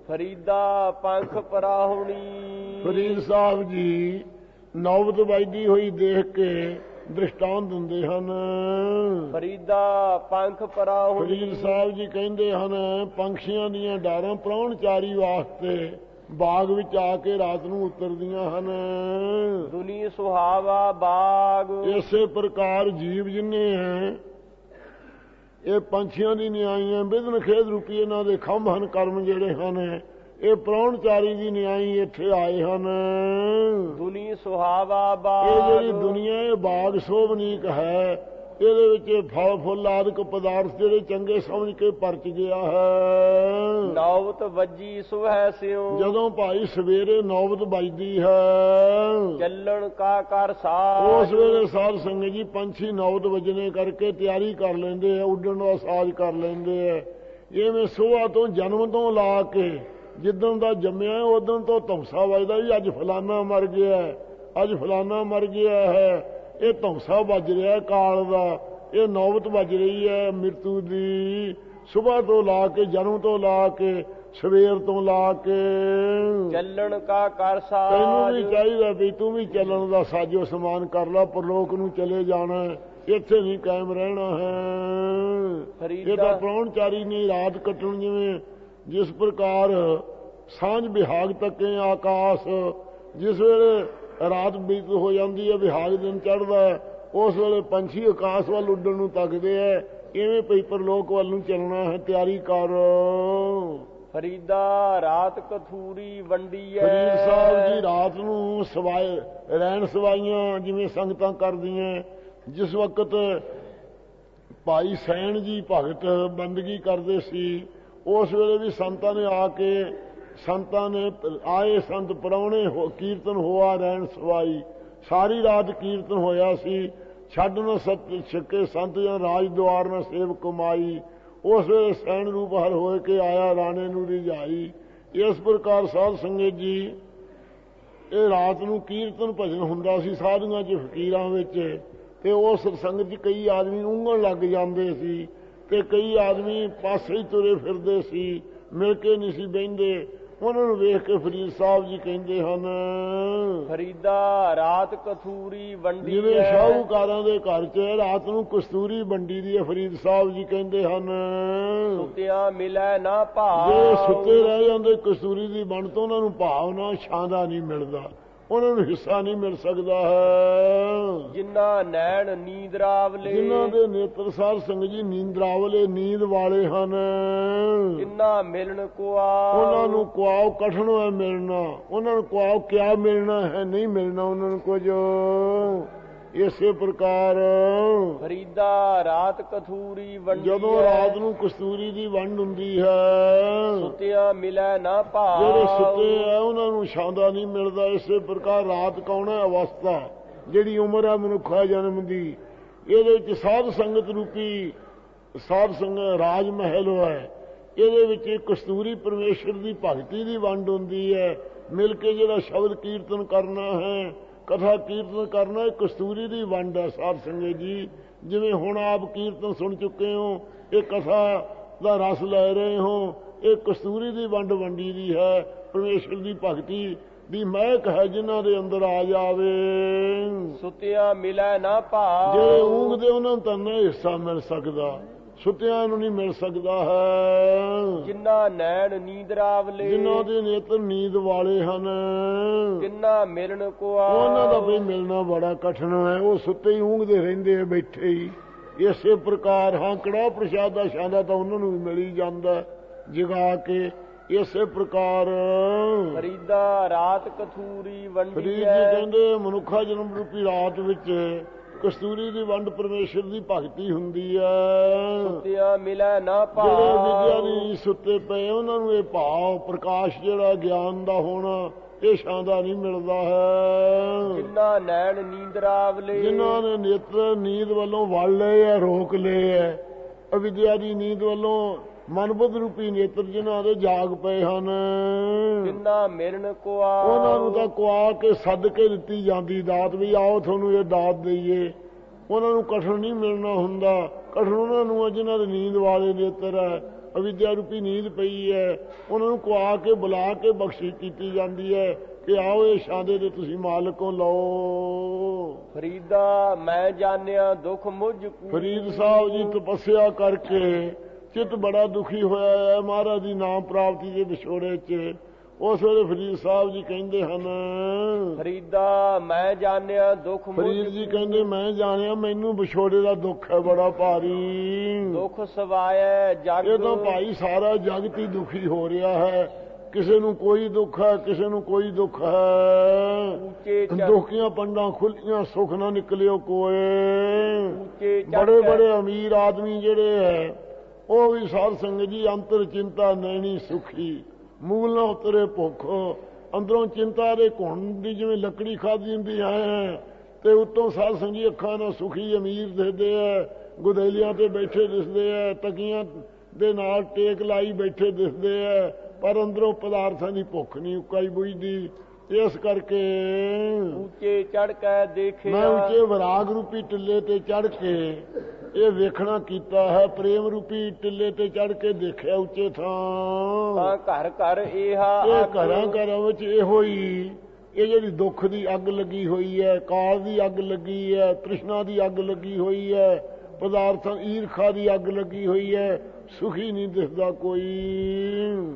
ਫਰੀਦਾ ਪੰਖ ਪਰਾਹੁਣੀ। ਫਰੀਦ ਸਾਹਿਬ ਜੀ ਨੌਬਤ ਵੱਜਦੀ ਹੋਈ ਦੇਖ ਕੇ ਦ੍ਰਿਸ਼ਟਾਂਤ ਦਿੰਦੇ ਹਨ। ਫਰੀਦਾ ਪੰਖ ਪਰਾਹੁਣੀ। ਫਰੀਦ ਸਾਹਿਬ ਜੀ ਕਹਿੰਦੇ ਹਨ ਪੰਛੀਆਂ ਦੀਆਂ ਡਾਰਾਂ ਪ੍ਰਾਹੁਣਚਾਰੀ ਵਾਸਤੇ ਬਾਗ ਵਿੱਚ ਆ ਕੇ ਰਾਤ ਨੂੰ ਉਤਰਦੀਆਂ ਹਨ। ਦੁਨੀ ਸੁਹਾਵਾ ਬਾਗ। ਇਸੇ ਪ੍ਰਕਾਰ ਜੀਵ ਜਿੰਨੇ ਹੈ ਇਹ ਪੰਛੀਆਂ ਦੀ ਨਿਆਈਆਂ ਬਿਧਨ ਖੇਦ ਰੂਪੀ ਇਹਨਾਂ ਦੇ ਖੰਭ ਹਨ। ਕਰਮ ਜਿਹੜੇ ਹਨ ਇਹ ਪ੍ਰਾਹੁਣਚਾਰੀ ਦੀ ਨਿਆਈ ਇੱਥੇ ਆਏ ਹਨ। ਦੁਨੀ ਸੁਹਾਵਾ ਬਾਗ। ਇਹ ਜਿਹੜੀ ਦੁਨੀਆ ਇਹ ਬਾਗ ਸੋਭਨੀਕ ਹੈ, ਇਹਦੇ ਵਿੱਚ ਫਲ ਫੁੱਲ ਆਦਿਕ ਪਦਾਰਥ ਜਿਹੜੇ ਚੰਗੇ ਸਮਝ ਕੇ ਪਰਚ ਗਿਆ ਹੈ। ਨੌਬਤ ਵੱਜੀ ਸੁਬਹ ਸਿਉ। ਜਦੋਂ ਭਾਈ ਸਵੇਰੇ ਨੌਬਤ ਵੱਜਦੀ ਹੈ ਚੱਲਣ ਕਾ ਕਰ ਸਾਜ। ਉਸ ਵੇਲੇ ਸਾਧ ਸੰਗਤ ਜੀ ਪੰਛੀ ਨੌਬਤ ਵੱਜਣੇ ਕਰਕੇ ਤਿਆਰੀ ਕਰ ਲੈਂਦੇ ਆ, ਉੱਡਣ ਦਾ ਸਾਜ਼ ਕਰ ਲੈਂਦੇ ਆ। ਇਵੇਂ ਸੁਬਾਹ ਤੋਂ ਜਨਮ ਤੋਂ ਲਾ ਕੇ ਜਿੱਦਣ ਦਾ ਜੰਮਿਆ ਉਦੋਂ ਤੋਂ ਧੌਂਸਾ ਵੱਜਦਾ ਵੀ ਅੱਜ ਫਲਾਨਾ ਮਰ ਗਿਆ, ਅੱਜ ਫਲਾਨਾ ਮਰ ਗਿਆ ਹੈ। ਇਹ ਧੌਂਸਾ ਵੱਜ ਰਿਹਾ ਕਾਲ ਦਾ, ਇਹ ਨੌਬਤ ਵੱਜ ਰਹੀ ਹੈ ਮ੍ਰਿਤੂ ਦੀ। ਸੁਬਾਹ ਤੋਂ ਲਾ ਕੇ ਜਨਮ ਤੋਂ ਲਾ ਕੇ ਸਵੇਰ ਤੋਂ ਲਾ ਕੇ ਚੱਲਣ ਕਾ ਕਰ ਸਾਜ। ਤੈਨੂੰ ਵੀ ਚਾਹੀਦਾ ਵੀ ਤੂੰ ਵੀ ਚੱਲਣ ਦਾ ਸਾਜੋ ਸਮਾਨ ਕਰ ਲਾ, ਪਰਲੋਕ ਨੂੰ ਚਲੇ ਜਾਣਾ, ਇੱਥੇ ਨਹੀਂ ਕਾਇਮ ਰਹਿਣਾ ਹੈ। ਇਹ ਤਾਂ ਪ੍ਰਾਹੁਣਚਾਰੀ ਨੇ ਰਾਤ ਕੱਟਣ ਜਿਵੇਂ ਜਿਸ ਪ੍ਰਕਾਰ ਸਾਂਝ ਵਿਹਾਗ ਤੱਕੇ ਆਕਾਸ਼, ਜਿਸ ਵੇਲੇ ਰਾਤ ਬੀਤ ਹੋ ਜਾਂਦੀ ਹੈ ਵਿਹਾਗ ਦਿਨ ਚੜ੍ਹਦਾ, ਉਸ ਵੇਲੇ ਪੰਛੀ ਆਕਾਸ਼ ਵੱਲ ਉੱਡਣ ਨੂੰ ਤੱਕਦੇ ਹੈ। ਇਵੇਂ ਪਈ ਪਰਲੋਕ ਵੱਲ ਨੂੰ ਚੱਲਣਾ ਹੈ, ਤਿਆਰੀ ਕਰ। ਫਰੀਦਾ ਰਾਤ ਕਥੂਰੀ ਵੰਡੀ ਹੈ। ਫਰੀਦ ਸਾਹਿਬ ਜੀ ਰਾਤ ਨੂੰ ਸਵਾਏ ਰਹਿਣ ਸਵਾਈਆਂ ਜਿਵੇਂ ਸੰਗਤਾਂ ਕਰਦੀਆਂ। ਜਿਸ ਵਕਤ ਭਾਈ ਸੈਣ ਜੀ ਭਗਤ ਬੰਦਗੀ ਕਰਦੇ ਸੀ, ਉਸ ਵੇਲੇ ਵੀ ਸੰਤਾਂ ਨੇ ਆ ਕੇ ਸੰਤਾਂ ਨੇ ਆਏ ਸੰਤ ਪ੍ਰਾਹੁਣੇ ਕੀਰਤਨ ਹੋਆ ਰਹਿਣ ਸਵਾਈ। ਸਾਰੀ ਰਾਤ ਕੀਰਤਨ ਹੋਇਆ ਸੀ। ਛੱਡ ਨਾ ਛੱਕੇ ਸੰਤ ਜਾਂ ਰਾਜ ਦੁਆਰ ਨਾ ਸੇਵ ਕਮਾਈ। ਉਸ ਵੇਲੇ ਸੈਣ ਰੂਪ ਹਰ ਹੋਏ ਕੇ ਆਇਆ ਰਾਣੇ ਨੂੰ ਰਿਝਾਈ। ਇਸ ਪ੍ਰਕਾਰ ਸਾਧ ਸੰਗਤ ਜੀ ਇਹ ਰਾਤ ਨੂੰ ਕੀਰਤਨ ਭਜਨ ਹੁੰਦਾ ਸੀ ਸਾਧੂਆਂ 'ਚ ਫਕੀਰਾਂ ਵਿੱਚ, ਤੇ ਉਸ ਸੰਗਤ 'ਚ ਕਈ ਆਦਮੀ ਉਂਘਣ ਲੱਗ ਜਾਂਦੇ ਸੀ ਤੇ ਕਈ ਆਦਮੀ ਪਾਸੇ ਹੀ ਤੁਰੇ ਫਿਰਦੇ ਸੀ, ਮਿਲ ਕੇ ਨਹੀਂ ਸੀ ਬਹਿੰਦੇ। ਉਹਨਾਂ ਨੂੰ ਵੇਖ ਕੇ ਫਰੀਦ ਸਾਹਿਬ ਜੀ ਕਹਿੰਦੇ ਹਨ ਫਰੀਦਾ ਰਾਤ ਕਥੂਰੀ ਵੰਡੀ। ਜਿਵੇਂ ਸ਼ਾਹੂਕਾਰਾਂ ਦੇ ਘਰ 'ਚ ਰਾਤ ਨੂੰ ਕਸਤੂਰੀ ਵੰਡੀ ਦੀ ਹੈ, ਫਰੀਦ ਸਾਹਿਬ ਜੀ ਕਹਿੰਦੇ ਹਨ ਸੁੱਤਿਆਂ ਮਿਲੈ ਨਾ ਭਾਵ। ਜੇ ਸੁੱਤੇ ਰਹਿ ਜਾਂਦੇ ਕਸਤੂਰੀ ਦੀ ਵੰਡ ਤੋਂ ਉਹਨਾਂ ਨੂੰ ਭਾਵ ਨਾ ਛਾਂਦਾ ਨਹੀਂ ਮਿਲਦਾ, ਉਹਨਾਂ ਨੂੰ ਹਿੱਸਾ ਨਹੀਂ ਮਿਲ ਸਕਦਾ ਹੈ। ਜਿਨ੍ਹਾਂ ਨੈਣ ਨੀਂਦਰਾਵਲੇ। ਜਿਨ੍ਹਾਂ ਦੇ ਨੇਤਰ ਸਾਧ ਸੰਗਤ ਜੀ ਨੀਂਦਰਾਵਲੇ ਨੀਂਦ ਵਾਲੇ ਹਨ। ਜਿਨ੍ਹਾਂ ਮਿਲਣ ਕੁਆਓ। ਉਹਨਾਂ ਨੂੰ ਕੁਆਓ ਕਠਨ ਹੈ ਮਿਲਣਾ। ਉਹਨਾਂ ਨੂੰ ਕੁਆਓ ਕਿਆ ਮਿਲਣਾ ਹੈ, ਨਹੀਂ ਮਿਲਣਾ ਉਹਨਾਂ ਨੂੰ ਕੁਝ। ਇਸੇ ਪ੍ਰਕਾਰ ਫਰੀਦਾ ਰਾਤ ਕਥੂਰੀ ਵੰਡੀ। ਜਦੋਂ ਰਾਤ ਨੂੰ ਕਸਤੂਰੀ ਦੀ ਵੰਡ ਹੁੰਦੀ ਹੈ, ਸੁੱਤਿਆਂ ਮਿਲੈ ਨਾ ਭਾਵ। ਜਿਹੜੇ ਸੁੱਤੇ ਆ ਉਹਨਾਂ ਨੂੰ ਛਾਂਦਾ ਨਹੀਂ ਮਿਲਦਾ। ਇਸੇ ਪ੍ਰਕਾਰ ਰਾਤ ਕੌਣ ਹੈ? ਅਵਸਥਾ, ਜਿਹੜੀ ਉਮਰ ਹੈ ਮਨੁੱਖਾ ਜਨਮ ਦੀ। ਇਹਦੇ ਵਿੱਚ ਸਾਧ ਸੰਗਤ ਰੂਪੀ ਸਾਧ ਸੰਗਤ ਰਾਜ ਮਹਿਲ ਹੈ। ਇਹਦੇ ਵਿੱਚ ਕਸਤੂਰੀ ਪਰਮੇਸ਼ਰ ਦੀ ਭਗਤੀ ਦੀ ਵੰਡ ਹੁੰਦੀ ਹੈ। ਮਿਲ ਕੇ ਜਿਹੜਾ ਸ਼ਬਦ ਕੀਰਤਨ ਕਰਨਾ ਹੈ, ਕਥਾ ਕੀਰਤਨ ਕਰਨਾ, ਇਹ ਕਸਤੂਰੀ ਦੀ ਵੰਡ ਹੈ ਸਾਧ ਸੰਗਤ ਜੀ। ਜਿਵੇਂ ਹੁਣ ਆਪ ਕੀਰਤਨ ਸੁਣ ਚੁੱਕੇ ਹੋ, ਇਹ ਕਥਾ ਦਾ ਰਸ ਲੈ ਰਹੇ ਹੋ, ਇਹ ਕਸਤੂਰੀ ਦੀ ਵੰਡ ਵੰਡੀ ਦੀ ਹੈ। ਪਰਮੇਸ਼ਰ ਦੀ ਭਗਤੀ ਦੀ ਮਹਿਕ ਹੈ ਜਿਨ੍ਹਾਂ ਦੇ ਅੰਦਰ ਆ ਜਾਵੇ। ਸੁੱਤਿਆਂ ਮਿਲੈ ਨਾ ਭਾਵ। ਜੇ ਊਂਘਦੇ ਉਹਨਾਂ ਨੂੰ ਤਾਂ ਨਹੀਂ ਹਿੱਸਾ ਮਿਲ ਸਕਦਾ, ਸੁੱਤਿਆਂ ਨੂੰ ਨਹੀਂ ਮਿਲ ਸਕਦਾ ਹੈ। ਜਿਨ੍ਹਾਂ ਨੈਣ ਨੀਂਦਰਾਵਲੇ। ਜਿਨ੍ਹਾਂ ਦੇ ਨੇਤਰ ਨੀਂਦ ਵਾਲੇ ਹਨ। ਜਿਨ੍ਹਾਂ ਮਿਲਣ ਕੁਆਓ। ਉਹਨਾਂ ਦਾ ਵੀ ਮਿਲਣਾ ਬੜਾ ਕਠਿਨ ਹੈ। ਉਹ ਸੁੱਤੇ ਹੀ ਊਂਘਦੇ ਰਹਿੰਦੇ ਆ ਬੈਠੇ ਹੀ। ਇਸੇ ਪ੍ਰਕਾਰ ਹਾਂ ਕੜਾਹ ਪ੍ਰਸ਼ਾਦਾ ਛਾਂਦਾ ਤਾਂ ਉਹਨਾਂ ਨੂੰ ਵੀ ਮਿਲ ਹੀ ਜਾਂਦਾ ਜਗਾ ਕੇ। ਇਸੇ ਪ੍ਰਕਾਰ ਫਰੀਦਾ ਰਾਤ ਕਥੂਰੀ ਵੰਡੀ। ਫਰੀਦ ਜੀ ਕਹਿੰਦੇ ਮਨੁੱਖਾ ਜਨਮ ਰੂਪੀ ਰਾਤ ਵਿੱਚ ਕਸਤੂਰੀ ਦੀ ਵੰਡ ਪਰਮੇਸ਼ਰ ਦੀ ਭਗਤੀ ਹੁੰਦੀ ਹੈ। ਸੁੱਤਿਆਂ ਮਿਲੈ ਨਾ ਭਾਵ। ਜਿਹੜੇ ਵਿਦਿਆਨੀ ਸੁੱਤੇ ਪਏ ਉਹਨਾਂ ਨੂੰ ਇਹ ਭਾਵ ਪ੍ਰਕਾਸ਼ ਜਿਹੜਾ ਗਿਆਨ ਦਾ ਹੋਣਾ ਇਹ ਛਾਂਦਾ ਨਹੀਂ ਮਿਲਦਾ ਹੈ। ਜਿਨ੍ਹਾਂ ਨੈਣ ਨੀਂਦਰਾਵਲੇ। ਜਿਨ੍ਹਾਂ ਨੇ ਨੇਤਰ ਨੀਂਦ ਵੱਲੋਂ ਵੜ ਲਏ ਹੈ, ਰੋਕ ਲਏ ਹੈ। ਅਵਿਦਿਆ ਦੀ ਨੀਂਦ ਵੱਲੋਂ ਮਨਬੁੱਧ ਰੂਪੀ ਨੇਤਰ ਜਿਨ੍ਹਾਂ ਦੇ ਜਾਗ ਪਏ ਹਨ। ਜਿਨ੍ਹਾਂ ਮਿਲਣ ਕੁਆਓ। ਉਹਨਾਂ ਨੂੰ ਤਾਂ ਕੁਆ ਕੇ ਸੱਦ ਕੇ ਦਿੱਤੀ ਜਾਂਦੀ ਦਾਤ, ਵੀ ਆਓ ਤੁਹਾਨੂੰ ਇਹ ਦਾਤ ਦਈਏ। ਉਹਨਾਂ ਨੂੰ ਕਠਨ ਨਹੀਂ ਮਿਲਣਾ ਹੁੰਦਾ। ਕਠਨ ਉਹਨਾਂ ਨੂੰ ਜਿਨ੍ਹਾਂ ਦੇ ਨੀਂਦ ਵਾਲੇ ਨੇਤਰ ਹੈ, ਅਵਿਦਿਆ ਰੂਪੀ ਨੀਂਦ ਪਈ ਹੈ, ਉਹਨਾਂ ਨੂੰ ਕੁਆ ਕੇ ਬੁਲਾ ਕੇ ਬਖਸ਼ਿਸ਼ ਕੀਤੀ ਜਾਂਦੀ ਹੈ ਕਿ ਆਓ ਇਹ ਸ਼ਾਦੇ ਦੇ ਤੁਸੀਂ ਮਾਲਕੋਂ ਲਓ। ਫਰੀਦਾ ਮੈਂ ਜਾਣਿਆ ਦੁੱਖ ਮੁਝ ਕੂ। ਫਰੀਦ ਸਾਹਿਬ ਜੀ ਤਪੱਸਿਆ ਕਰਕੇ ਚਿੱਤ ਬੜਾ ਦੁਖੀ ਹੋਇਆ ਹੈ ਮਹਾਰਾਜ ਦੀ ਨਾਮ ਪ੍ਰਾਪਤੀ ਦੇ ਵਿਛੋੜੇ 'ਚ। ਉਸ ਵੇਲੇ ਫਰੀਦ ਸਾਹਿਬ ਜੀ ਕਹਿੰਦੇ ਹਨ, ਫਰੀਦਾ ਮੈਂ ਜਾਣਿਆ ਦੁੱਖ ਮੁਝ। ਫਰੀਦ ਜੀ ਕਹਿੰਦੇ ਮੈਂ ਜਾਣਿਆ ਮੈਨੂੰ ਵਿਛੋੜੇ ਦਾ ਦੁੱਖ ਹੈ ਬੜਾ ਭਾਰੀ। ਦੁੱਖ ਸਵਾਇ ਜਗ। ਇਹ ਤਾਂ ਭਾਈ ਸਾਰਾ ਜਗਤ ਹੀ ਦੁਖੀ ਹੋ ਰਿਹਾ ਹੈ, ਕਿਸੇ ਨੂੰ ਕੋਈ ਦੁੱਖ ਹੈ, ਕਿਸੇ ਨੂੰ ਕੋਈ ਦੁੱਖ ਹੈ। ਦੁਖੀਆਂ ਪੰਡਾਂ ਖੁੱਲੀਆਂ ਸੁੱਖ ਨਾ ਨਿਕਲਿਓ ਕੋਏ। ਬੜੇ ਬੜੇ ਅਮੀਰ ਆਦਮੀ ਜਿਹੜੇ ਹੈ ਉਹ ਵੀ ਸਾਧ ਸੰਗਤ ਜੀ ਅੰਤਰ ਚਿੰਤਾ ਨੈਣੀ ਸੁਖੀ, ਮੂਲ ਨਾ ਉਤਰੇ ਭੁੱਖ। ਅੰਦਰੋਂ ਚਿੰਤਾ ਦੇ ਘੁਣ ਦੀ ਜਿਵੇਂ ਲੱਕੜੀ ਖਾਧੀ ਹੁੰਦੀ ਹੈ, ਤੇ ਉੱਤੋਂ ਸਾਧ ਸੰਗਤ ਜੀ ਅੱਖਾਂ ਨਾਲ ਸੁਖੀ ਅਮੀਰ ਦਿਸਦੇ ਹੈ, ਗੁਦੇਲੀਆਂ ਤੇ ਬੈਠੇ ਦਿਸਦੇ ਹੈ, ਤਕੀਆਂ ਦੇ ਨਾਲ ਟੇਕ ਲਾਈ ਬੈਠੇ ਦਿਸਦੇ ਹੈ, ਪਰ ਅੰਦਰੋਂ ਪਦਾਰਥਾਂ ਦੀ ਭੁੱਖ ਨਹੀਂ ਉਕਾਈ ਬੁਝਦੀ। ਇਸ ਕਰਕੇ ਉੱਚੇ ਚੜ ਕੇ ਦੇਖਿਆ, ਮੈਂ ਉੱਚੇ ਵਿਰਾਗ ਰੂਪੀ ਟਿੱਲੇ ਤੇ ਚੜ ਕੇ ਇਹ ਵੇਖਣਾ ਕੀਤਾ ਹੈ, ਪ੍ਰੇਮ ਰੂਪੀ ਟਿੱਲੇ ਤੇ ਚੜ ਕੇ ਦੇਖਿਆ ਉੱਚੇ ਥਾਂ। ਘਰ ਘਰ ਇਹ ਘਰਾਂ ਘਰਾਂ ਵਿੱਚ ਇਹੋ ਹੀ ਇਹ ਜਿਹੜੀ ਦੁੱਖ ਦੀ ਅੱਗ ਲੱਗੀ ਹੋਈ ਹੈ, ਕਾਲ ਦੀ ਅੱਗ ਲੱਗੀ ਹੈ, ਤ੍ਰਿਸ਼ਨਾ ਦੀ ਅੱਗ ਲੱਗੀ ਹੋਈ ਹੈ, ਪਦਾਰਥਾਂ ਈਰਖਾ ਦੀ ਅੱਗ ਲੱਗੀ ਹੋਈ ਹੈ, ਸੁਖੀ ਨਹੀਂ ਦਿਸਦਾ ਕੋਈ।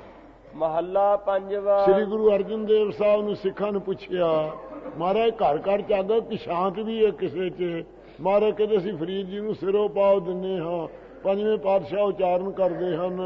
ਮਹੱਲਾ ਪੰਜਵਾ। ਸ੍ਰੀ ਗੁਰੂ ਅਰਜਨ ਦੇਵ ਸਾਹਿਬ ਨੂੰ ਸਿੱਖਾਂ ਨੂੰ ਪੁੱਛਿਆ, ਮਹਾਰਾਜ ਘਰ ਘਰ ਚ ਅੱਗ ਕਿ ਸ਼ਾਂਤ ਵੀ ਹੈ ਕਿਸੇ ਚ? ਮਹਾਰਾਜ ਕਹਿੰਦੇ ਅਸੀਂ ਫਰੀਦ ਜੀ ਨੂੰ ਸਿਰੋਂ ਪਾਉ ਦਿੰਦੇ ਹਾਂ। ਪੰਜਵੇਂ ਪਾਤਸ਼ਾਹ ਉਚਾਰਨ ਕਰਦੇ ਹਨ।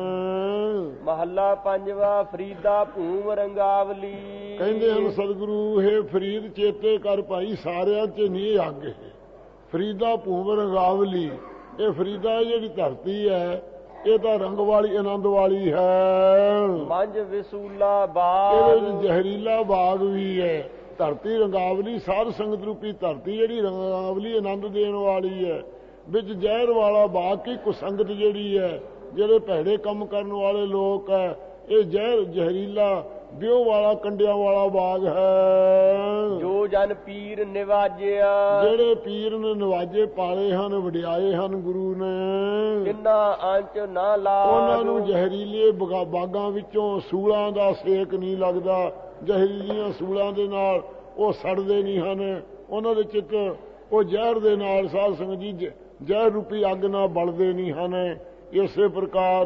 ਮਹੱਲਾ ਪੰਜਵਾ। ਫਰੀਦਾ ਭੂਮ ਰੰਗਾਵਲੀ। ਕਹਿੰਦੇ ਹਨ ਸਤਿਗੁਰੂ ਹੈ ਫਰੀਦ ਚੇਤੇ ਕਰ ਭਾਈ ਸਾਰਿਆਂ ਚ ਨਹੀਂ ਅੱਗ ਹੈ। ਫਰੀਦਾ ਭੂਮ ਰੰਗਾਵਲੀ, ਇਹ ਫਰੀਦਾ ਜਿਹੜੀ ਧਰਤੀ ਹੈ ਇਹ ਤਾਂ ਰੰਗ ਵਾਲੀ ਆਨੰਦ ਵਾਲੀ ਹੈ। ਮੰਝ ਵਿਸੂਲਾ ਬਾਗ, ਇਹਦੇ ਵਿੱਚ ਜ਼ਹਿਰੀਲਾ ਬਾਗ ਵੀ ਹੈ। ਧਰਤੀ ਰੰਗਾਵਲੀ ਸਾਧ ਸੰਗਤ ਰੂਪੀ ਧਰਤੀ ਜਿਹੜੀ ਰੰਗਾਵਲੀ ਆਨੰਦ ਦੇਣ ਵਾਲੀ ਹੈ, ਵਿੱਚ ਜ਼ਹਿਰ ਵਾਲਾ ਬਾਗ ਕੀ ਕੁਸੰਗਤ ਜਿਹੜੀ ਹੈ, ਜਿਹੜੇ ਭੈੜੇ ਕੰਮ ਕਰਨ ਵਾਲੇ ਲੋਕ ਹੈ, ਇਹ ਜ਼ਹਿਰੀਲਾ ਵਿਉ ਵਾਲਾ ਕੰਡਿਆਂ ਵਾਲਾ ਬਾਗ ਹੈ। ਜੋ ਜਨ ਪੀਰ ਨਿਵਾਜਿਆ, ਜਿਹੜੇ ਪੀਰ ਨੇ ਨਿਵਾਜੇ ਪਾਲੇ ਹਨ, ਵਡਿਆਏ ਹਨ ਗੁਰੂ ਨੇ, ਕਿੰਨਾ ਅੰਚ ਨਾ ਲਾ। ਉਹਨਾਂ ਨੂੰ ਜ਼ਹਿਰੀਲੇ ਬਾਗਾਂ ਵਿੱਚੋਂ ਸੂਲਾਂ ਦਾ ਸੇਕ ਨਹੀਂ ਲੱਗਦਾ। ਜ਼ਹਿਰੀਲੀਆਂ ਸੂਲਾਂ ਦੇ ਨਾਲ ਉਹ ਸੜਦੇ ਨਹੀਂ ਹਨ, ਉਹਨਾਂ ਦੇ ਚਿੱਤ ਉਹ ਜ਼ਹਿਰ ਦੇ ਨਾਲ ਸਾਧ ਸੰਗਤ ਜੀ ਜ਼ਹਿਰ ਰੂਪੀ ਅੱਗ ਨਾਲ ਬਲਦੇ ਨਹੀਂ ਹਨ। ਇਸੇ ਪ੍ਰਕਾਰ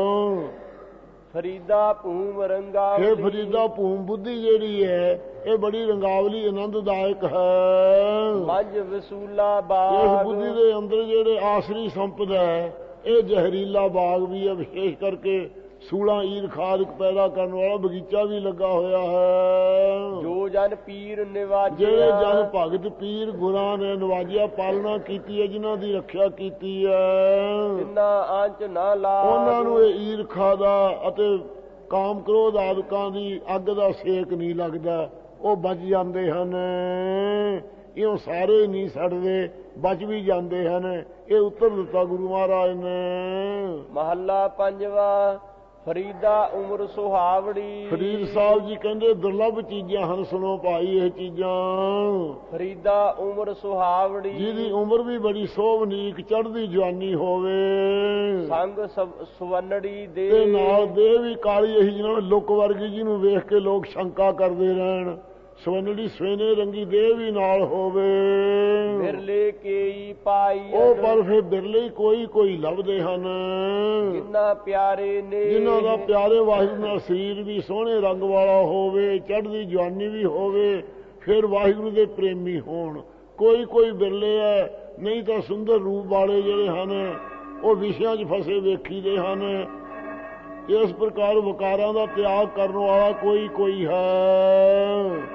ਫਰੀਦਾ ਭੂਮ ਰੰਗਾਵਲੀ। ਇਹ ਫਰੀਦਾ ਭੂਮ ਬੁੱਧੀ ਜਿਹੜੀ ਹੈ ਇਹ ਬੜੀ ਰੰਗਾਵਲੀ ਆਨੰਦਦਾਇਕ ਹੈ। ਮੰਝ ਵਿਸੂਲਾ ਬਾਗ, ਇਸ ਬੁੱਧੀ ਦੇ ਅੰਦਰ ਜਿਹੜੇ ਆਸਰੀ ਸੰਪਦ ਹੈ ਇਹ ਜ਼ਹਿਰੀਲਾ ਬਾਗ ਵੀ ਹੈ। ਵਿਸ਼ੇਸ਼ ਕਰਕੇ ਸੂਲਾਂ ਈਰ ਖਾਦਕ ਪੈਦਾ ਕਰਨ ਵਾਲਾ ਬਗੀਚਾ ਵੀ ਲੱਗਾ ਹੋਇਆ ਹੈ। ਜੋ ਜਨ ਪੀਰ ਨਿਵਾਜਿਆ, ਜਿਹੜੇ ਜਨ ਭਗਤ ਪੀਰ ਗੁਰਾਂ ਨੇ ਨਿਵਾਜਿਆ, ਪਾਲਣਾ ਕੀਤੀ ਹੈ, ਜਿਨ੍ਹਾਂ ਦੀ ਰੱਖਿਆ ਕੀਤੀ ਹੈ, ਕਿੰਨਾ ਅੰਚ ਨਾ ਲਾ। ਉਹਨਾਂ ਨੂੰ ਇਹ ਈਰਖਾ ਦਾ ਅਤੇ ਕਾਮ ਕ੍ਰੋਧ ਆਦਿਕਾਂ ਦੀ ਅੱਗ ਦਾ ਸੇਕ ਨਹੀਂ ਲੱਗਦਾ, ਉਹ ਬਚ ਜਾਂਦੇ ਹਨ। ਇਉਂ ਸਾਰੇ ਨਹੀਂ ਸੜਦੇ, ਬਚ ਵੀ ਜਾਂਦੇ ਹਨ। ਇਹ ਉੱਤਰ ਦਿੱਤਾ ਗੁਰੂ ਮਹਾਰਾਜ ਨੇ। ਮਹੱਲਾ ਪੰਜਵਾ। ਫਰੀਦਾ ਉਮਰ ਸੁਹਾਵੜੀ। ਫਰੀਦ ਸਾਹਿਬ ਜੀ ਕਹਿੰਦੇ ਦੁਰਲਭ ਚੀਜ਼ਾਂ ਹਨ, ਸੁਣੋ ਭਾਈ ਇਹ ਚੀਜ਼ਾਂ। ਫਰੀਦਾ ਉਮਰ ਸੁਹਾਵੜੀ, ਜਿਹਦੀ ਉਮਰ ਵੀ ਬੜੀ ਸੋਹਣੀਕ ਚੜ੍ਹਦੀ ਜਵਾਨੀ ਹੋਵੇ, ਸੰਗ ਸੁਵੰਨੜੀ ਦੇ, ਤੇ ਨਾਲ ਦੇ ਵੀ ਕਾਲੀ ਇਹੀ ਜਿਹਨਾਂ ਨੂੰ ਲੁੱਕ ਵਰਗੀ ਜਿਹਨੂੰ ਵੇਖ ਕੇ ਲੋਕ ਸ਼ੰਕਾ ਕਰਦੇ ਰਹਿਣ। ਸਵੰਨੜੀ ਸਵੇਨੇ ਰੰਗੀ ਦੇਹ ਵੀ ਨਾਲ ਹੋਵੇ। ਬਿਰਲੇ ਕੇਈ ਪਾਈ, ਉਹ ਪਰ ਫਿਰ ਬਿਰਲੇ ਕੋਈ ਕੋਈ ਲੱਭਦੇ ਹਨ ਜਿੰਨਾ ਪਿਆਰੇ ਨੇ, ਜਿਨ੍ਹਾਂ ਦਾ ਪਿਆਰੇ ਵਾਹਿਗੁਰੂ ਨਾਲ ਸਰੀਰ ਵੀ ਸੋਹਣੇ ਰੰਗ ਵਾਲਾ ਹੋਵੇ, ਚੜ੍ਹਦੀ ਜਵਾਨੀ ਵੀ ਹੋਵੇ, ਫਿਰ ਵਾਹਿਗੁਰੂ ਦੇ ਪ੍ਰੇਮੀ ਹੋਣ। ਕੋਈ ਕੋਈ ਬਿਰਲੇ ਹੈ, ਨਹੀਂ ਤਾਂ ਸੁੰਦਰ ਰੂਪ ਵਾਲੇ ਜਿਹੜੇ ਹਨ ਉਹ ਵਿਸ਼ਿਆਂ 'ਚ ਫਸੇ ਵੇਖੀਦੇ ਹਨ। ਇਸ ਪ੍ਰਕਾਰ ਵਿਕਾਰਾਂ ਦਾ ਤਿਆਗ ਕਰਨ ਵਾਲਾ ਕੋਈ ਕੋਈ ਹੈ।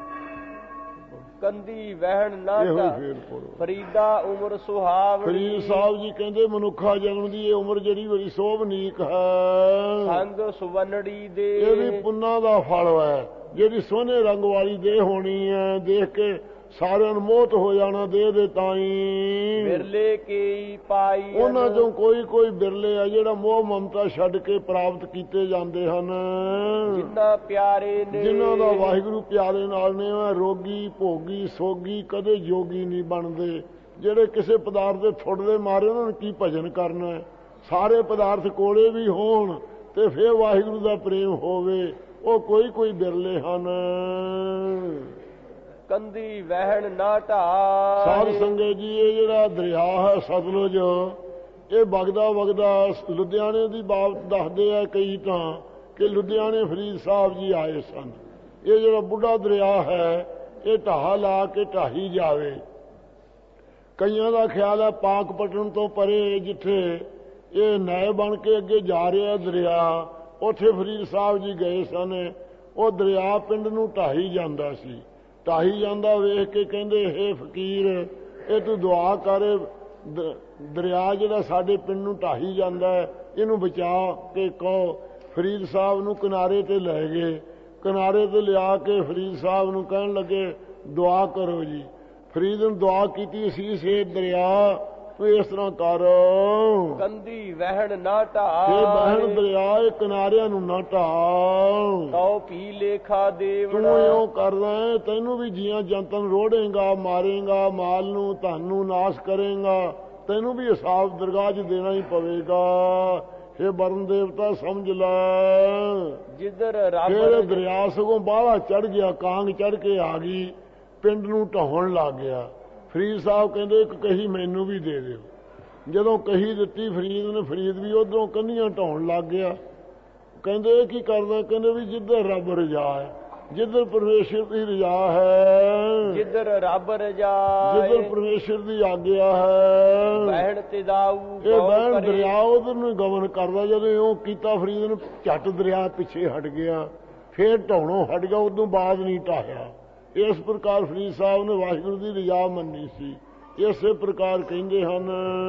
ਕੰਦੀ ਵਹਿਣ ਨਾ ਫਰੀਦਾ ਉਮਰ ਸੁਹਾਵੜੀ। ਫਰੀਦ ਸਾਹਿਬ ਜੀ ਕਹਿੰਦੇ ਮਨੁੱਖਾ ਜਨਮ ਦੀ ਇਹ ਉਮਰ ਜਿਹੜੀ ਬੜੀ ਸੋਭਨੀਕ ਹੈ। ਸੰਗ ਸੁਵੰਨੜੀ ਦੇ, ਇਹ ਵੀ ਪੁੰਨਾਂ ਦਾ ਫਲ ਹੈ। ਜਿਹੜੀ ਸੋਹਣੇ ਰੰਗ ਵਾਲੀ ਦੇਹ ਹੋਣੀ ਹੈ, ਦੇਖ ਕੇ ਸਾਰਿਆਂ ਨੂੰ ਮੋਹਤ ਹੋ ਜਾਣਾ ਦੇਹ ਦੇ ਤਾਈਂ। ਬਿਰਲੇ ਕੇਈ ਪਾਈ, ਉਹਨਾਂ ਚੋਂ ਕੋਈ ਕੋਈ ਬਿਰਲੇ ਆ ਜਿਹੜਾ ਮੋਹ ਮਮਤਾ ਛੱਡ ਕੇ ਪ੍ਰਾਪਤ ਕੀਤੇ ਜਾਂਦੇ ਹਨ। ਜਿੰਨਾ ਪਿਆਰੇ ਨੇ, ਜਿਨ੍ਹਾਂ ਦਾ ਵਾਹਿਗੁਰੂ ਪਿਆਰੇ ਨਾਲ ਨੇ, ਰੋਗੀ ਭੋਗੀ ਸੋਗੀ ਕਦੇ ਜੋਗੀ ਨਹੀਂ ਬਣਦੇ। ਜਿਹੜੇ ਕਿਸੇ ਪਦਾਰਥ ਦੇ ਥੁੱਟ ਦੇ ਮਾਰੇ ਉਹਨਾਂ ਨੂੰ ਕੀ ਭਜਨ ਕਰਨਾ ਹੈ। ਸਾਰੇ ਪਦਾਰਥ ਕੋਲੇ ਵੀ ਹੋਣ ਤੇ ਫਿਰ ਵਾਹਿਗੁਰੂ ਦਾ ਪ੍ਰੇਮ ਹੋਵੇ, ਉਹ ਕੋਈ ਕੋਈ ਬਿਰਲੇ ਹਨ। ਕੰਦੀ ਵਹਿਣ ਨਾ ਢਾਹ। ਸਾਧ ਸੰਗਤ ਜੀ, ਇਹ ਜਿਹੜਾ ਦਰਿਆ ਹੈ ਸਤਲੁਜ, ਇਹ ਵਗਦਾ ਵਗਦਾ ਲੁਧਿਆਣੇ ਦੀ ਬਾਤ ਦੱਸਦੇ ਆ ਕਈ ਤਾਂ ਕਿ ਲੁਧਿਆਣੇ ਫਰੀਦ ਸਾਹਿਬ ਜੀ ਆਏ ਸਨ। ਇਹ ਜਿਹੜਾ ਬੁੱਢਾ ਦਰਿਆ ਹੈ ਇਹ ਢਾਹ ਲਾ ਕੇ ਢਾਹੀ ਜਾਵੇ। ਕਈਆਂ ਦਾ ਖਿਆਲ ਹੈ ਪਾਕਪਟਨ ਤੋਂ ਪਰੇ ਜਿੱਥੇ ਇਹ ਨਹਿਰ ਬਣ ਕੇ ਅੱਗੇ ਜਾ ਰਿਹਾ ਦਰਿਆ, ਉੱਥੇ ਫਰੀਦ ਸਾਹਿਬ ਜੀ ਗਏ ਸਨ। ਉਹ ਦਰਿਆ ਪਿੰਡ ਨੂੰ ਢਾਹੀ ਜਾਂਦਾ ਸੀ। ਢਾਹੀ ਜਾਂਦਾ ਵੇਖ ਕੇ ਕਹਿੰਦੇ, ਹੇ ਫਕੀਰ, ਇਹ ਤੂੰ ਦੁਆ ਕਰ, ਦਰਿਆ ਜਿਹੜਾ ਸਾਡੇ ਪਿੰਡ ਨੂੰ ਢਾਹੀ ਜਾਂਦਾ ਹੈ, ਇਹਨੂੰ ਬਚਾ ਕੇ ਕਹੋ। ਫਰੀਦ ਸਾਹਿਬ ਨੂੰ ਕਿਨਾਰੇ ਤੇ ਲੈ ਗਏ। ਕਿਨਾਰੇ ਤੇ ਲਿਆ ਕੇ ਫਰੀਦ ਸਾਹਿਬ ਨੂੰ ਕਹਿਣ ਲੱਗੇ, ਦੁਆ ਕਰੋ ਜੀ। ਫਰੀਦ ਨੂੰ ਦੁਆ ਕੀਤੀ ਸੀ, ਸੇ ਦਰਿਆ ਤੂੰ ਇਸ ਤਰ੍ਹਾਂ ਕਰ, ਕੰਦੀ ਵਹਿਣ ਨਾ ਢਾਹ। ਇਹ ਵਹਿਣ ਦਰਿਆ ਇਹ ਕਿਨਾਰਿਆਂ ਨੂੰ ਨਾ ਢਾਹ। ਤਉ ਪੀ ਲੇਖਾ ਦੇਵੜਾ। ਤੂੰ ਇਉਂ ਕਰਦਾ, ਤੈਨੂੰ ਵੀ ਜੀਆਂ ਜੰਤਾਂ ਨੂੰ ਰੋੜੇਗਾ, ਮਾਰੇਗਾ, ਮਾਲ ਨੂੰ ਧਨ ਨੂੰ ਨਾਸ਼ ਕਰੇਗਾ, ਤੈਨੂੰ ਵੀ ਹਿਸਾਬ ਦਰਗਾਹ 'ਚ ਦੇਣਾ ਹੀ ਪਵੇਗਾ। ਇਹ ਬਰਨ ਦੇਵਤਾ ਸਮਝ ਲੈ। ਜਿੱਧਰ ਰੱਬ ਫਿਰ ਦਰਿਆ ਸਗੋਂ ਬਾਹਲਾ ਚੜ ਗਿਆ, ਕਾਂਗ ਚੜ ਕੇ ਆ ਗਈ, ਪਿੰਡ ਨੂੰ ਢਾਉਣ ਲੱਗ ਗਿਆ। ਫਰੀਦ ਸਾਹਿਬ ਕਹਿੰਦੇ ਇੱਕ ਕਹੀ ਮੈਨੂੰ ਵੀ ਦੇ ਦਿਓ। ਜਦੋਂ ਕਹੀ ਦਿੱਤੀ ਫਰੀਦ ਨੇ, ਫਰੀਦ ਵੀ ਉਧਰੋਂ ਕੰਧੀਆਂ ਢਾਉਣ ਲੱਗ ਗਿਆ। ਕਹਿੰਦੇ ਇਹ ਕੀ ਕਰਦਾ? ਕਹਿੰਦੇ ਵੀ ਜਿੱਧਰ ਰੱਬ ਰਜਾ ਹੈ, ਜਿੱਧਰ ਪਰਮੇਸ਼ਰ ਦੀ ਰਜਾ ਹੈ, ਜਿੱਧਰ ਰੱਬ ਰਜਾ, ਜਿੱਧਰ ਪਰਮੇਸ਼ਰ ਦੀ ਆਗਿਆ ਹੈ, ਬਹਿਣ ਤੇ ਦਾਊ। ਇਹ ਬਹਿਣ ਦਰਿਆ ਉਧਰ ਨੂੰ ਗਮਨ ਕਰਦਾ। ਜਦੋਂ ਇਉਂ ਕੀਤਾ ਫਰੀਦ ਨੇ, ਝੱਟ ਦਰਿਆ ਪਿੱਛੇ ਹਟ ਗਿਆ, ਫੇਰ ਢਾਉਣੋਂ ਹਟ ਗਿਆ, ਉਦੋਂ ਬਾਅਦ ਨਹੀਂ ਢਾਹਿਆ। ਇਸ ਪ੍ਰਕਾਰ ਫਰੀਦ ਸਾਹਿਬ ਨੇ ਵਾਹਿਗੁਰੂ ਦੀ ਰਜਾ ਮੰਨੀ ਸੀ। ਇਸੇ ਪ੍ਰਕਾਰ ਕਹਿੰਦੇ ਹਨ,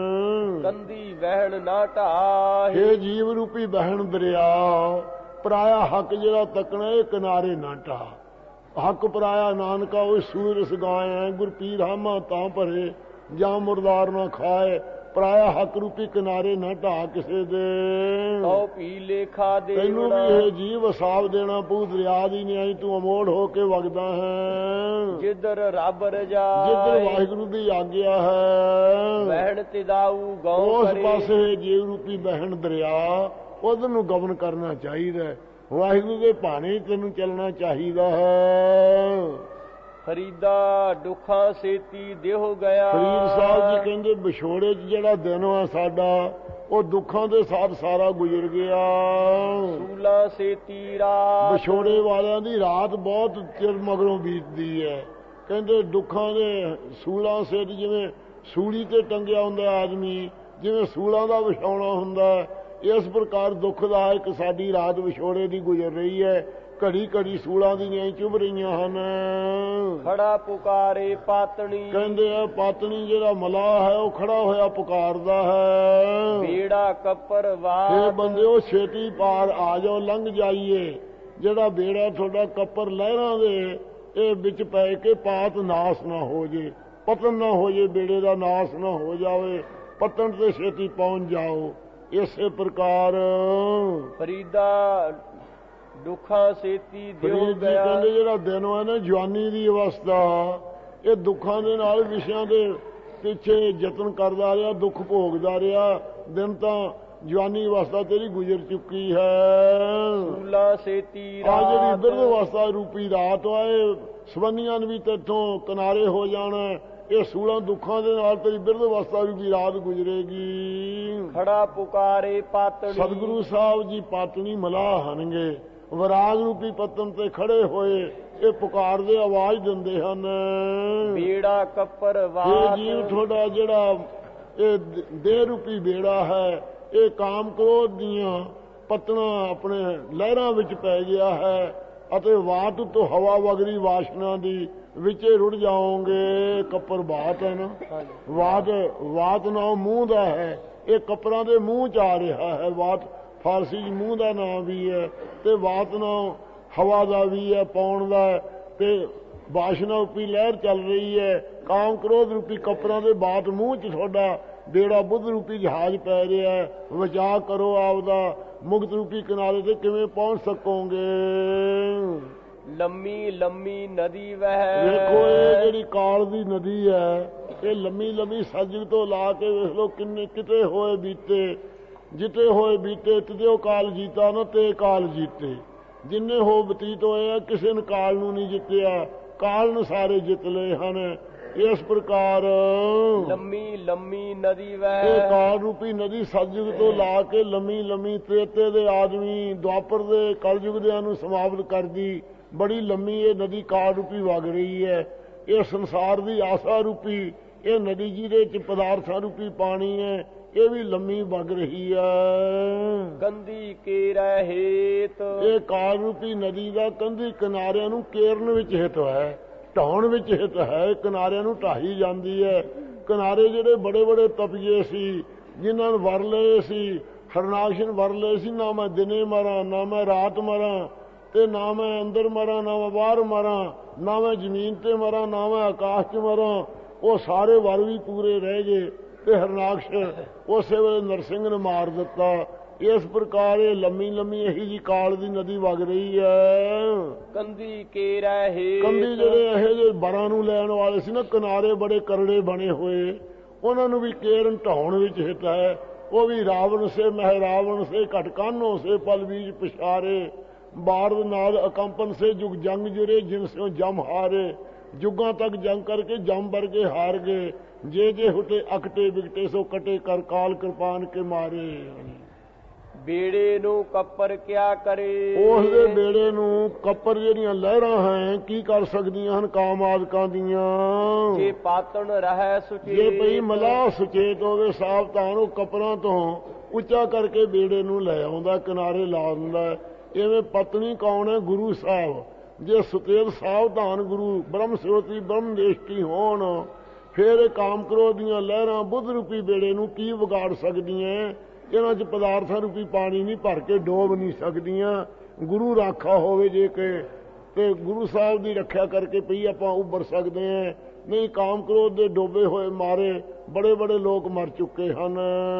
ਕੰਦੀ ਵਹਿਣ ਨਾ ਢਾਹ। ਇਹ ਜੀਵ ਰੂਪੀ ਬਹਿਣ ਦਰਿਆ, ਪਰਾਇਆ ਹੱਕ ਜਿਹੜਾ ਤੱਕਣਾ ਇਹ ਕਿਨਾਰੇ ਨਾ ਢਾਹ। ਹੱਕ ਪਰਾਇਆ ਨਾਨਕਾ ਉਹ ਸੂਰਸ ਗਾਏ, ਗੁਰਪੀਰ ਹਾਮਾ ਤਾਂ ਭਰੇ, ਜਾਂ ਮੁਰਦਾਰ ਨਾ ਖਾਏ। ਪਰਾਇਆ ਹੱਕ ਰੂਪੀ ਕਿਨਾਰੇ ਨਾ ਢਾਹ ਕਿਸੇ ਦੇ। ਤਉ ਪੀ ਲੇਖਾ ਦੇਵੜਾ। ਤੈਨੂੰ ਵੀ ਇਹ ਜੀਵ ਹਿਸਾਬ ਦੇਣਾ ਪਊ, ਦਰਿਆ ਦੀ ਨਿਆਈ ਤੂੰ ਅਮੋੜ ਹੋ ਕੇ ਵਗਦਾ ਹੈ। ਜਿੱਧਰ ਰੱਬ ਰਜਾ, ਜਿੱਧਰ ਵਾਹਿਗੁਰੂ ਦੀ ਆਗਿਆ ਹੈ, ਬਹਿਣ ਤੇ ਦਾਊ ਗਉ ਉਸ ਕਰੇ। ਪਾਸੇ ਜੀਵ ਰੂਪੀ ਬਹਿਣ ਦਰਿਆ, ਉਧਰ ਨੂੰ ਗਮਨ ਕਰਨਾ ਚਾਹੀਦਾ। ਵਾਹਿਗੁਰੂ ਦੇ ਭਾਣੇ ਤੈਨੂੰ ਚੱਲਣਾ ਚਾਹੀਦਾ ਹੈ। ਫਰੀਦਾ ਦੁੱਖਾਂ ਸੇਤੀ ਦੇਹ ਗਿਆ। ਫਰੀਦ ਸਾਹਿਬ ਜੀ ਕਹਿੰਦੇ ਵਿਛੋੜੇ 'ਚ ਜਿਹੜਾ ਦਿਨ ਆ ਸਾਡਾ, ਉਹ ਦੁੱਖਾਂ ਦੇ ਸਾਥ ਸਾਰਾ ਗੁਜ਼ਰ ਗਿਆ। ਸੂਲਾ ਸੇਤੀ ਰਾਤ। ਵਿਛੋੜੇ ਵਾਲਿਆਂ ਦੀ ਰਾਤ ਬਹੁਤ ਚਿਰ ਮਗਰੋਂ ਬੀਤਦੀ ਹੈ। ਕਹਿੰਦੇ ਦੁੱਖਾਂ ਦੇ ਸੂਲਾਂ ਸੇਤ, ਜਿਵੇਂ ਸੂਲੀ ਤੇ ਟੰਗਿਆ ਹੁੰਦਾ ਆਦਮੀ, ਜਿਵੇਂ ਸੂਲਾਂ ਦਾ ਵਿਛਾਉਣਾ ਹੁੰਦਾ, ਇਸ ਪ੍ਰਕਾਰ ਦੁੱਖਦਾਇਕ ਸਾਡੀ ਰਾਤ ਵਿਛੋੜੇ ਦੀ ਗੁਜ਼ਰ ਰਹੀ ਹੈ। ਘੜੀ ਘੜੀ ਸੂਲਾਂ ਦੀ ਨਿਆਈ ਚੁੱਭ ਰਹੀਆਂ ਹਨ। ਖੜਾ ਪੁਕਾਰੇ ਪਾਤਣੀ। ਕਹਿੰਦੇ ਆ ਪਾਤਣੀ ਜਿਹੜਾ ਮਲਾਹ ਹੈ ਉਹ ਖੜਾ ਹੋਇਆ ਪੁਕਾਰਦਾ ਹੈ, ਬੇੜਾ ਕੱਪਰ ਵਾਤ। ਇਹ ਬੰਦਿਓ ਛੇਤੀ ਪਾਰ ਆ ਜਾਓ, ਲੰਘ ਜਾਈਏ। ਜਿਹੜਾ ਬੇੜਾ ਤੁਹਾਡਾ ਕੱਪਰ ਲਹਿਰਾਂ ਦੇ ਇਹ ਵਿੱਚ ਪੈ ਕੇ ਪਾਤ ਨਾਸ ਨਾ ਹੋ ਜੇ, ਪਤਨ ਨਾ ਹੋ ਜੇ, ਬੇੜੇ ਦਾ ਨਾਸ ਨਾ ਹੋ ਜਾਵੇ, ਪਤਨ ਤੇ ਛੇਤੀ ਪਹੁੰਚ ਜਾਓ। ਇਸੇ ਪ੍ਰਕਾਰ ਫਰੀਦਾ ਦੁੱਖਾਂ ਸੇਤੀ ਦਿਓ ਗਿਆ। ਕਹਿੰਦੇ ਜਿਹੜਾ ਦਿਨ ਹੈ ਨਾ ਜਵਾਨੀ ਦੀ ਅਵਸਥਾ, ਇਹ ਦੁੱਖਾਂ ਦੇ ਨਾਲ ਵਿਸ਼ਿਆਂ ਦੇ ਪਿੱਛੇ ਯਤਨ ਕਰਦਾ ਰਿਹਾ, ਦੁੱਖ ਭੋਗਦਾ ਰਿਹਾ। ਦਿਨ ਤਾਂ ਜਵਾਨੀ ਅਵਸਥਾ ਤੇਰੀ ਗੁਜ਼ਰ ਚੁੱਕੀ ਹੈ। ਸੂਲਾ ਸੇਤੀ ਆ ਜਿਹੜੀ ਰਾਤ। ਬਿਰਧ ਅਵਸਥਾ ਰੂਪੀ ਰਾਤ ਆਏ, ਸਵੰਨੀਆਂ ਵੀ ਤੇਥੋਂ ਕਿਨਾਰੇ ਹੋ ਜਾਣਾ। ਇਹ 16 ਦੁੱਖਾਂ ਦੇ ਨਾਲ ਤੇਰੀ ਬਿਰਧ ਅਵਸਥਾ ਰੂਪੀ ਰਾਤ ਗੁਜ਼ਰੇਗੀ। ਖੜਾ ਪੁਕਾਰੇ ਪਾਤਣੀ। ਸਤਿਗੁਰੂ ਸਾਹਿਬ ਜੀ ਪਾਤਣੀ ਮਲਾਹ ਹਨਗੇ, ਵਿਰਾਗ ਰੂਪੀ ਪਤਨ ਤੇ ਖੜੇ ਹੋਏ, ਇਹ ਪੁਕਾਰਦੇ ਆਵਾਜ਼ ਦਿੰਦੇ ਹਨ। ਬੇੜਾ ਕੱਪਰ ਵਾਤ। ਇਹ ਜੀਵ ਤੁਹਾਡਾ ਜਿਹੜਾ ਇਹ ਦੇਹ ਰੂਪੀ ਬੇੜਾ ਹੈ, ਇਹ ਕਾਮ ਕ੍ਰੋਧ ਦੀਆਂ ਪਤਨਾ ਆਪਣੇ ਲਹਿਰਾਂ ਵਿੱਚ ਪੈ ਗਿਆ ਹੈ, ਅਤੇ ਵਾਤ ਤੋਂ ਹਵਾ ਵਗਰੀ ਵਾਸ਼ਨਾ ਦੀ ਵਿੱਚੇ ਰੁੜ ਜਾਓਗੇ। ਕੱਪਰ ਬਾਤ ਹੈ ਨਾ, ਵਾਤ ਨਾ ਮੂੰਹ ਦਾ ਹੈ, ਇਹ ਕੱਪਰਾਂ ਦੇ ਮੂੰਹ ਚ ਆ ਰਿਹਾ ਹੈ। ਵਾਤ ਫਾਰਸੀ 'ਚ ਮੂੰਹ ਦਾ ਨਾਮ ਵੀ ਹੈ, ਤੇ ਵਾਤ ਨਾਮ ਹਵਾ ਦਾ ਵੀ ਹੈ, ਪਾਉਣ ਦਾ, ਤੇ ਵਾਸ਼ਨਾ ਰੂਪੀ ਲਹਿਰ ਚੱਲ ਰਹੀ ਹੈ। ਕਾਮ ਕ੍ਰੋਧ ਰੂਪੀ ਕੱਪਰਾਂ ਦੇ ਬਾਤ ਮੂੰਹ 'ਚ ਤੁਹਾਡਾ ਬੇੜਾ ਬੁੱਧ ਰੂਪੀ ਜਹਾਜ਼ ਪੈ ਰਿਹਾ ਹੈ। ਬਚਾਅ ਕਰੋ ਆਪਦਾ, ਮੁਕਤ ਰੂਪੀ ਕਿਨਾਰੇ ਤੇ ਕਿਵੇਂ ਪਹੁੰਚ ਸਕੋਗੇ। ਲੰਮੀ ਲੰਮੀ ਨਦੀ ਵਹਿ। ਵੇਖੋ ਇਹ ਜਿਹੜੀ ਕਾਲ ਦੀ ਨਦੀ ਹੈ, ਇਹ ਲੰਮੀ ਲੰਮੀ ਸੱਜਗ ਤੋਂ ਲਾ ਕੇ ਵੇਖ ਲੋ ਕਿੰਨੇ ਕਿਤੇ ਹੋਏ ਬੀਤੇ। ਜਿਤੇ ਹੋਏ ਬੀਤੇ ਤਿਦਿਓ ਕਾਲ ਜੀਤਾ ਨਾ ਤੇ ਕਾਲ ਜੀਤੇ। ਜਿੰਨੇ ਹੋ ਬਤੀਤ ਹੋਏ ਆ ਕਿਸੇ ਨੇ ਕਾਲ ਨੂੰ ਨਹੀਂ ਜਿੱਤਿਆ, ਕਾਲ ਨੂੰ ਸਾਰੇ ਜਿੱਤ ਲਏ ਹਨ। ਇਸ ਪ੍ਰਕਾਰ ਲੰਮੀ ਲੰਮੀ ਨਦੀ ਵਹਿ, ਇਹ ਕਾਲ ਰੂਪੀ ਨਦੀ ਸਤਿਯੁਗ ਤੋਂ ਲਾ ਕੇ ਲੰਮੀ ਲੰਮੀ ਤ੍ਰੇਤੇ ਦੇ ਆਦਮੀ ਦੁਆਪਰ ਦੇ ਕਲਯੁਗ ਦਿਆਂ ਨੂੰ ਸਮਾਪਤ ਕਰਦੀ ਬੜੀ ਲੰਮੀ ਇਹ ਨਦੀ ਕਾਲ ਰੂਪੀ ਵਗ ਰਹੀ ਹੈ। ਇਹ ਸੰਸਾਰ ਦੀ ਆਸਾ ਰੂਪੀ ਇਹ ਨਦੀ ਜਿਹਦੇ ਚ ਪਦਾਰਥਾਂ ਰੂਪੀ ਪਾਣੀ ਹੈ, ਇਹ ਵੀ ਲੰਮੀ ਵਗ ਰਹੀ ਹੈ। ਕੰਧੀ ਕੇਰੈ ਹੇਤ, ਇਹ ਕਾਲ ਰੂਪੀ ਨਦੀ ਦਾ ਕੰਧੀ ਕਿਨਾਰਿਆਂ ਨੂੰ ਕੇਰਨ ਵਿੱਚ ਹਿਤ ਹੈ, ਢਾਉਣ ਵਿੱਚ ਹਿਤ ਹੈ। ਕਿਨਾਰਿਆਂ ਨੂੰ ਢਾਈ ਜਾਂਦੀ ਹੈ। ਕਿਨਾਰੇ ਜਿਹੜੇ ਬੜੇ ਬੜੇ ਤਪੀਏ ਸੀ, ਜਿਨ੍ਹਾਂ ਨੂੰ ਵਰ ਲਏ ਸੀ, ਹਰਨਾਕਸ਼ ਵਰ ਲਏ ਸੀ, ਨਾ ਮੈਂ ਦਿਨੇ ਮਰਾਂ ਨਾ ਮੈਂ ਰਾਤ ਮਰਾਂ, ਤੇ ਨਾ ਮੈਂ ਅੰਦਰ ਮਰਾਂ ਨਾ ਮੈਂ ਬਾਹਰ ਮਰਾਂ, ਨਾ ਮੈਂ ਜ਼ਮੀਨ ਤੇ ਮਰਾਂ ਨਾ ਮੈਂ ਆਕਾਸ਼ 'ਚ ਮਰਾਂ, ਉਹ ਸਾਰੇ ਵਰ ਵੀ ਪੂਰੇ ਰਹਿ ਗਏ ਤੇ ਹਰਨਾਕਸ਼ ਉਸੇ ਵੇਲੇ ਨਰਸਿੰਘ ਨੇ ਮਾਰ ਦਿੱਤਾ। ਇਸ ਪ੍ਰਕਾਰ ਇਹ ਲੰਮੀ ਲੰਮੀ ਇਹੀ ਜੀ ਕਾਲ ਦੀ ਨਦੀ ਵਗ ਰਹੀ ਹੈ। ਕੰਧੀ ਕੇਰੈ ਹੇਤ, ਕੰਧੀ ਜਿਹੜੇ ਇਹੋ ਜਿਹੇ ਬਰਾਂ ਨੂੰ ਲੈਣ ਵਾਲੇ ਸੀ ਨਾ, ਕਿਨਾਰੇ ਬੜੇ ਕਰੜੇ ਬਣੇ ਹੋਏ, ਉਹਨਾਂ ਨੂੰ ਵੀ ਕੇਰਨ ਢਾਉਣ ਵਿੱਚ ਹਿੱਤ ਹੈ। ਉਹ ਵੀ ਰਾਵਣ ਸੇ ਮਹਿ ਰਾਵਣ ਸੇ ਘਟ ਕਾਨੋ ਸੇ ਪਲ ਬੀਜ ਪਿਛਾਰੇ, ਬਾਰਦ ਨਾਦ ਅਕੰਪਨ ਸੇ ਜੁਗ ਜੰਗ ਜੁਰੇ ਜਿਨ ਸਿਓ ਜਮ ਹਾਰੇ। ਜੁਗਾਂ ਤੱਕ ਜੰਗ ਕਰਕੇ ਜਮ ਵਰਗੇ ਹਾਰ ਗਏ, ਜੇ ਜੇ ਹੁਟੇ ਅਕਟੇ ਵਿਕਟੇ ਸੋ ਕਟੇ ਕਰ ਕਾਲ ਕਿਰਪਾਨ ਕੇ ਮਾਰੇ। ਬੇੜੇ ਨੂੰ ਕੱਪਰ ਕਿਆ ਕਰੇ, ਉਸ ਦੇ ਬੇੜੇ ਨੂੰ ਕੱਪਰ ਜਿਹੜੀਆਂ ਲਹਿਰਾਂ ਹੈ ਕੀ ਕਰ ਸਕਦੀਆਂ ਹਨ ਕਾਮ ਆਦਿਕਾਂ ਦੀਆਂ। ਜੇ ਪਾਤਣ ਰਹਿ ਸੁਚੇਤ, ਜੇ ਪਈ ਮਲਾਹ ਸੁਚੇਤ ਹੋਵੇ ਸਾਵਧਾਨ, ਉਹ ਕੱਪਰਾਂ ਤੋਂ ਉੱਚਾ ਕਰਕੇ ਬੇੜੇ ਨੂੰ ਲੈ ਆਉਂਦਾ, ਕਿਨਾਰੇ ਲਾ ਦਿੰਦਾ। ਇਵੇਂ ਪਤਨੀ ਕੌਣ ਹੈ? ਗੁਰੂ ਸਾਹਿਬ। ਜੇ ਸੁਚੇਤ ਸਾਵਧਾਨ ਗੁਰੂ ਬ੍ਰਹਮ ਸਰੋਤੀ ਬ੍ਰਹਮ ਦੇਸ਼ਟੀ ਹੋਣ, ਫਿਰ ਇਹ ਕਾਮ ਕ੍ਰੋਧ ਦੀਆਂ ਲਹਿਰਾਂ ਬੁੱਧ ਰੂਪੀ ਬੇੜੇ ਨੂੰ ਕੀ ਵਿਗਾੜ ਸਕਦੀਆਂ? ਇਹਨਾਂ 'ਚ ਪਦਾਰਥਾਂ ਰੂਪੀ ਪਾਣੀ ਨਹੀਂ ਭਰ ਕੇ ਡੋਬ ਨਹੀਂ ਸਕਦੀਆਂ। ਗੁਰੂ ਰਾਖਾ ਹੋਵੇ ਜੇ ਕਿ, ਤੇ ਗੁਰੂ ਸਾਹਿਬ ਦੀ ਰੱਖਿਆ ਕਰਕੇ ਪਈ ਆਪਾਂ ਉੱਭਰ ਸਕਦੇ ਹਾਂ। ਨਹੀਂ ਕਾਮ ਕ੍ਰੋਧ ਦੇ ਡੋਬੇ ਹੋਏ ਮਾਰੇ ਬੜੇ ਬੜੇ ਲੋਕ ਮਰ ਚੁੱਕੇ ਹਨ।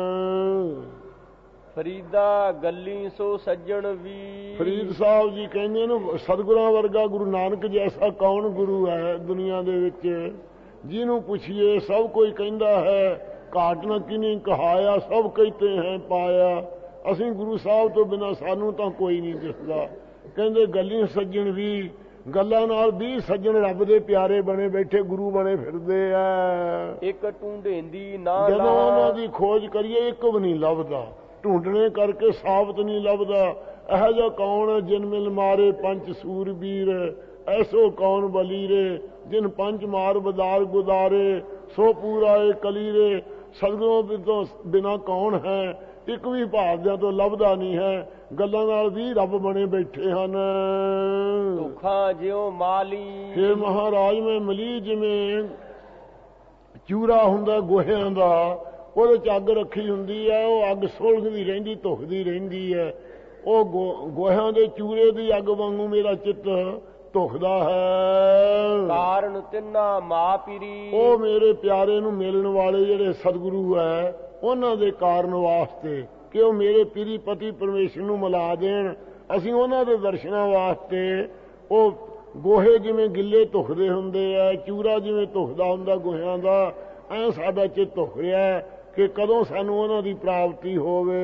ਫਰੀਦਾ ਗੱਲੀ ਸੋ ਸੱਜਣ ਵੀ, ਫਰੀਦ ਸਾਹਿਬ ਜੀ ਕਹਿੰਦੇ ਨੇ ਸਤਿਗੁਰਾਂ ਵਰਗਾ ਗੁਰੂ ਨਾਨਕ ਜੈਸਾ ਕੌਣ ਗੁਰੂ ਹੈ ਦੁਨੀਆ ਦੇ ਵਿੱਚ? ਜਿਹਨੂੰ ਪੁੱਛੀਏ ਸਭ ਕੋਈ ਕਹਿੰਦਾ ਹੈ ਘਾਟ ਨਾ ਕਿਨੀ ਕਹਾਇਆ, ਸਭ ਕਹਿੰਦੇ ਹੈ ਪਾਇਆ। ਅਸੀਂ ਗੁਰੂ ਸਾਹਿਬ ਤੋਂ ਬਿਨਾਂ ਸਾਨੂੰ ਤਾਂ ਕੋਈ ਨਹੀਂ ਦਿਸਦਾ। ਕਹਿੰਦੇ ਗੱਲੀ ਸੱਜਣ ਵੀ, ਗੱਲਾਂ ਨਾਲ 20 ਸੱਜਣ ਰੱਬ ਦੇ ਪਿਆਰੇ ਬਣੇ ਬੈਠੇ ਗੁਰੂ ਬਣੇ ਫਿਰਦੇ ਆ। ਇੱਕ ਢੂੰਢੇਂਦੀ ਨਾ, ਜਦੋਂ ਉਹਨਾਂ ਦੀ ਖੋਜ ਕਰੀਏ ਇੱਕ ਵੀ ਨਹੀਂ ਲੱਭਦਾ, ਢੂੰਡਣੇ ਕਰਕੇ ਸਾਬਤ ਨਹੀਂ ਲੱਭਦਾ। ਇਹੋ ਜਿਹਾ ਕੌਣ ਜਿਨ ਮਿਲ ਮਾਰੇ ਪੰਜ ਸੂਰਬੀਰ, ਐਸੋ ਕੌਣ ਬਲੀਰੇ ਜਿਨ ਪੰਜ ਮਾਰ ਬਦਾਰ ਗੁਦਾਰੇ, ਸੋ ਪੂਰਾ ਏ ਕਲੀਰੇ। ਸਤਿਗੁਰਾਂ ਤੋਂ ਬਿਨਾਂ ਕੌਣ ਹੈ? ਇੱਕ ਵੀ ਭਾਰਦਿਆਂ ਤੋਂ ਲੱਭਦਾ ਨਹੀਂ ਹੈ। ਗੱਲਾਂ ਨਾਲ ਵੀ ਰੱਬ ਬਣੇ ਬੈਠੇ ਹਨ। ਦੁੱਖਾਂ ਜਿਉ ਮਾਲੀ, ਹੇ ਮਹਾਰਾਜ ਮੈਂ ਮਲੀ ਜਿਵੇਂ ਚੂਰਾ ਹੁੰਦਾ ਗੋਹਿਆਂ ਦਾ, ਉਹਦੇ 'ਚ ਅੱਗ ਰੱਖੀ ਹੁੰਦੀ ਹੈ, ਉਹ ਅੱਗ ਸੁਲਗਦੀ ਰਹਿੰਦੀ ਧੁਖਦੀ ਰਹਿੰਦੀ ਹੈ। ਉਹ ਗੋਹਿਆਂ ਦੇ ਚੂਰੇ ਦੀ ਅੱਗ ਵਾਂਗੂ ਮੇਰਾ ਚਿੱਤ ਧੁਖਦਾ ਹੈ। ਕਾਰਨ ਤਿੰਨਾ ਮਾ ਪੀਰੀ, ਉਹ ਮੇਰੇ ਪਿਆਰੇ ਨੂੰ ਮਿਲਣ ਵਾਲੇ ਜਿਹੜੇ ਸਤਿਗੁਰੂ ਹੈ ਉਹਨਾਂ ਦੇ ਕਾਰਨ ਵਾਸਤੇ, ਕਿ ਉਹ ਮੇਰੇ ਪੀਰੀ ਪਤੀ ਪਰਮੇਸ਼ਰ ਨੂੰ ਮਿਲਾ ਦੇਣ। ਅਸੀਂ ਉਹਨਾਂ ਦੇ ਦਰਸ਼ਨਾਂ ਵਾਸਤੇ ਉਹ ਗੋਹੇ ਜਿਵੇਂ ਗਿੱਲੇ ਧੁਖਦੇ ਹੁੰਦੇ ਆ, ਚੂਰਾ ਜਿਵੇਂ ਧੁਖਦਾ ਹੁੰਦਾ ਗੋਹਿਆਂ ਦਾ, ਐਂ ਸਾਡਾ ਚਿੱਤ ਧੁਖ ਰਿਹਾ ਕਿ ਕਦੋਂ ਸਾਨੂੰ ਉਹਨਾਂ ਦੀ ਪ੍ਰਾਪਤੀ ਹੋਵੇ।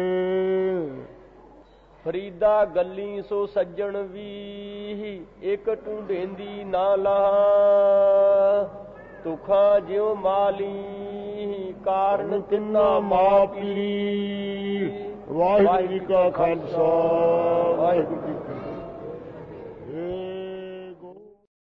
ਫਰੀਦਾ ਗੱਲੀ ਸੋ ਸੱਜਣ ਵੀ, ਇੱਕ ਢੂੰਢੇਂਦੀ ਨਾ ਲਾ। ਦੁੱਖਾਂ ਜਿਉ ਮਾਲੀ, ਕਾਰਨ ਤਿੰਨਾ ਮਾ ਪੀਰੀ। ਵਾਹਿਗੁਰੂ ਜੀ ਕਾ ਖਾਲਸਾ, ਵਾਹਿਗੁਰੂ ਜੀ ਕੀ ਫਤਿਹ।